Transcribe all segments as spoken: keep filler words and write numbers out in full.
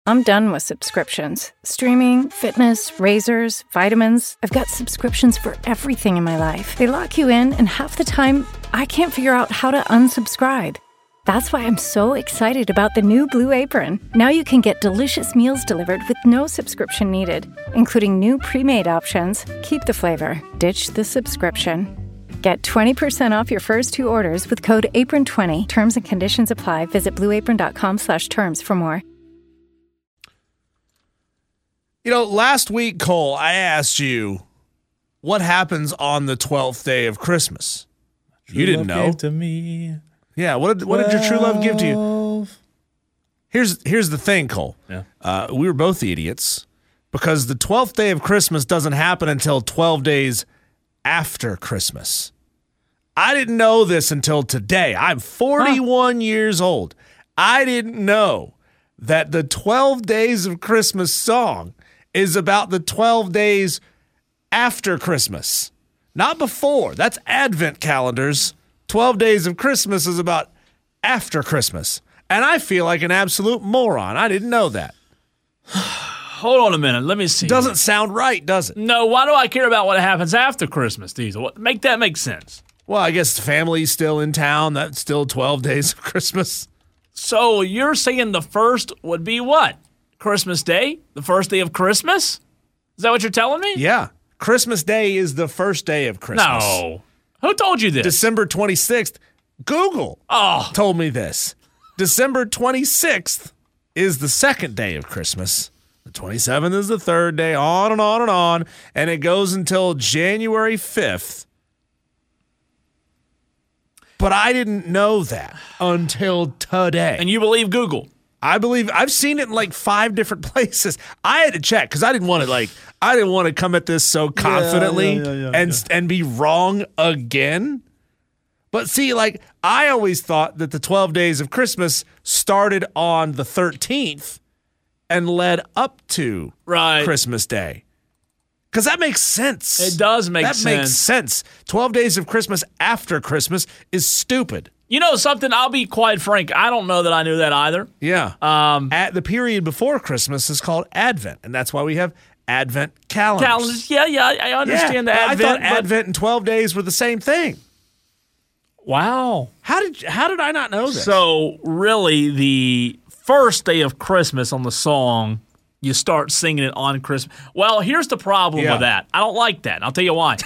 I'm done with subscriptions. Streaming, fitness, razors, vitamins. I've got subscriptions for everything in my life. They lock you in, and half the time, I can't figure out how to unsubscribe. That's why I'm so excited about the new Blue Apron. Now you can get delicious meals delivered with no subscription needed, including new pre-made options. Keep the flavor. Ditch the subscription. Get twenty percent off your first two orders with code apron twenty. Terms and conditions apply. Visit blueapron.com slash terms for more. You know, last week, Cole, I asked you what happens on the twelfth day of Christmas. You didn't know. Gave to me. Yeah, what did, what did your true love give to you? Here's here's the thing, Cole. Yeah. Uh, we were both idiots because the twelfth day of Christmas doesn't happen until twelve days after Christmas. I didn't know this until today. I'm forty-one huh. years old. I didn't know that the twelve Days of Christmas song is about the twelve days after Christmas, not before. That's Advent calendars. twelve Days of Christmas is about after Christmas. And I feel like an absolute moron. I didn't know that. Hold on a minute. Let me see. Doesn't sound right, does it? No, why do I care about what happens after Christmas, Diesel? Make that make sense. Well, I guess the family's still in town. That's still twelve days of Christmas. So you're saying the first would be what? Christmas Day? The first day of Christmas? Is that what you're telling me? Yeah. Christmas Day is the first day of Christmas. No. Who told you this? December twenty-sixth. Google oh. told me this. December twenty-sixth is the second day of Christmas. The twenty-seventh is the third day, on and on and on. And it goes until January fifth. But I didn't know that until today. And you believe Google? I believe I've seen it in like five different places. I had to check because I didn't want to like I didn't want to come at this so confidently yeah, yeah, yeah, yeah, and yeah. and be wrong again. But see, like I always thought that the twelve days of Christmas started on the thirteenth and led up to right. Christmas Day. Because that makes sense. It does make that sense. That makes sense. twelve days of Christmas after Christmas is stupid. You know something? I'll be quite frank. I don't know that I knew that either. Yeah. Um, At the period before Christmas is called Advent, and that's why we have Advent calendars. Calendars. Yeah, yeah, I understand yeah, the I Advent. thought but... Advent and twelve days were the same thing. Wow. How did how did I not know this? So really, the first day of Christmas on the song, you start singing it on Christmas. Well, here's the problem yeah. with that. I don't like that. And I'll tell you why.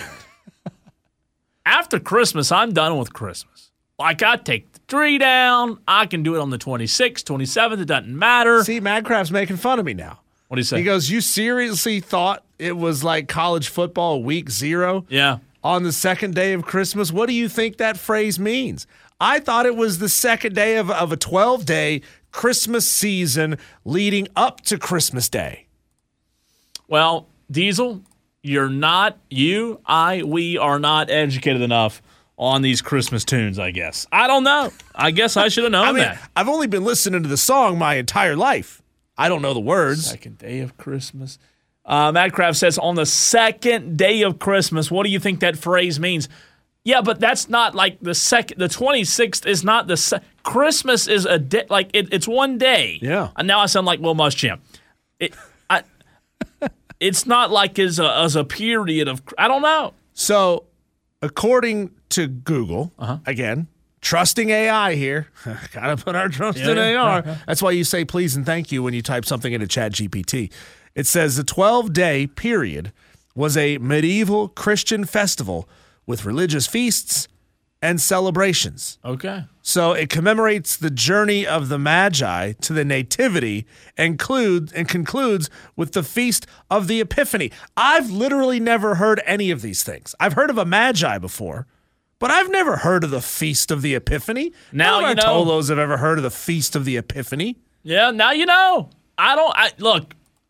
After Christmas, I'm done with Christmas. Like, I take the tree down. I can do it on the twenty-sixth, twenty-seventh. It doesn't matter. See, Madcraft's making fun of me now. What do you say? He goes, you seriously thought it was like college football week zero? Yeah. On the second day of Christmas? What do you think that phrase means? I thought it was the second day of, of a twelve-day Christmas season leading up to Christmas Day. Well, Diesel, you're not, you, I, we are not educated enough on these Christmas tunes, I guess. I don't know. I guess I should have known I mean, that. I've only been listening to the song my entire life. I don't know the words. Second day of Christmas. Uh, Madcraft says, on the second day of Christmas, what do you think that phrase means? Yeah, but that's not like the second. The twenty-sixth is not the se- Christmas is a day. Like it, it's one day. Yeah. And now I sound like Will Muschamp. It, I, it's not like as a as a period of. I don't know. So, according to Google, uh-huh. again, trusting A I here. Gotta put our trust yeah, in yeah, A I. yeah. That's why you say please and thank you when you type something into ChatGPT. It says the twelve-day period was a medieval Christian festival with religious feasts and celebrations. Okay. So it commemorates the journey of the Magi to the Nativity and, include, and concludes with the Feast of the Epiphany. I've literally never heard any of these things. I've heard of a Magi before, but I've never heard of the Feast of the Epiphany. Now None you of our know. Tolos have ever heard of the Feast of the Epiphany. Yeah, now you know. I don't. I look.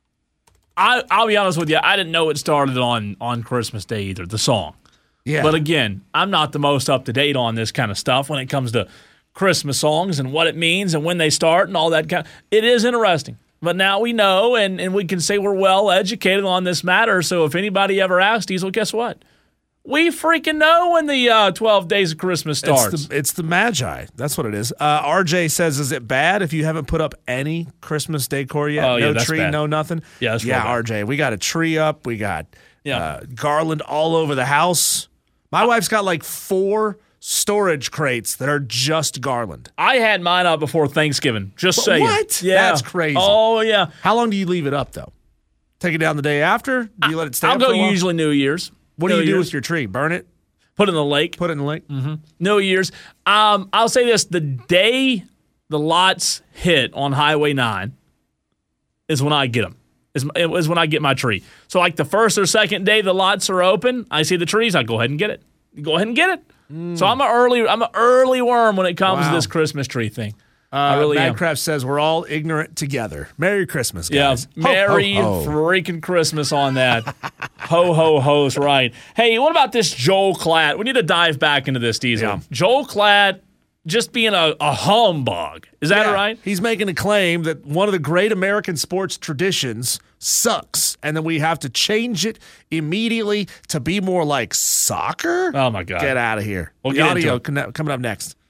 I I'll be honest with you. I didn't know it started on on Christmas Day either. The song. Yeah. But again, I'm not the most up to date on this kind of stuff when it comes to Christmas songs and what it means and when they start and all that kind. Of, it is interesting. But now we know, and, and we can say we're well educated on this matter. So if anybody ever asks Diesel, guess what? We freaking know when the uh, twelve days of Christmas starts. It's the, it's the Magi. That's what it is. Uh, R J says, is it bad if you haven't put up any Christmas decor yet? Oh, yeah, no that's tree, bad. no nothing? Yeah, that's Yeah, real bad. R J, we got a tree up. We got Yeah. uh, garland all over the house. My wife's got like four storage crates that are just garland. I had mine up before Thanksgiving. Just saying. What? Yeah. That's crazy. Oh, yeah. How long do you leave it up, though? Take it down the day after? Do you let it stay I'll up go for a while? usually New Year's. What do New you do Year's. with your tree? Burn it? Put it in the lake. Put it in the lake? Mm-hmm. New Year's. Um, I'll say this. The day the lots hit on Highway nine is when I get them. Is, is when I get my tree. So like the first or second day the lots are open, I see the trees, I go ahead and get it. Go ahead and get it. Mm. So I'm an early I'm an early worm when it comes Wow. to this Christmas tree thing. Uh, I really am. Madcraft says we're all ignorant together. Merry Christmas, guys. Yeah, Ho, Merry ho, ho. freaking Christmas on that. ho, ho, ho's right. Hey, what about this Joel Klatt? We need to dive back into this, Diesel. Yeah. Joel Klatt just being a, a humbug. Is that Yeah. right? He's making a claim that one of the great American sports traditions sucks, and then we have to change it immediately to be more like soccer? Oh, my God. Get out of here. We'll the get into audio it. conne- coming up next.